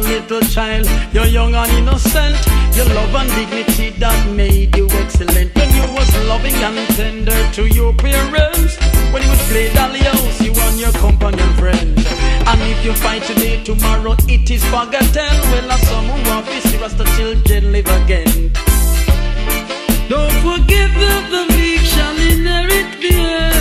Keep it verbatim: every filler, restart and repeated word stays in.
little child. You're young and innocent. Your love and dignity that made you excellent. When you was loving and tender to your parents, when you would play dolly house, you and your companion friend. And if you fight today, tomorrow it is forgotten. Well, as some who want to see us the children live again. Don't forget that the meek shall inherit the earth.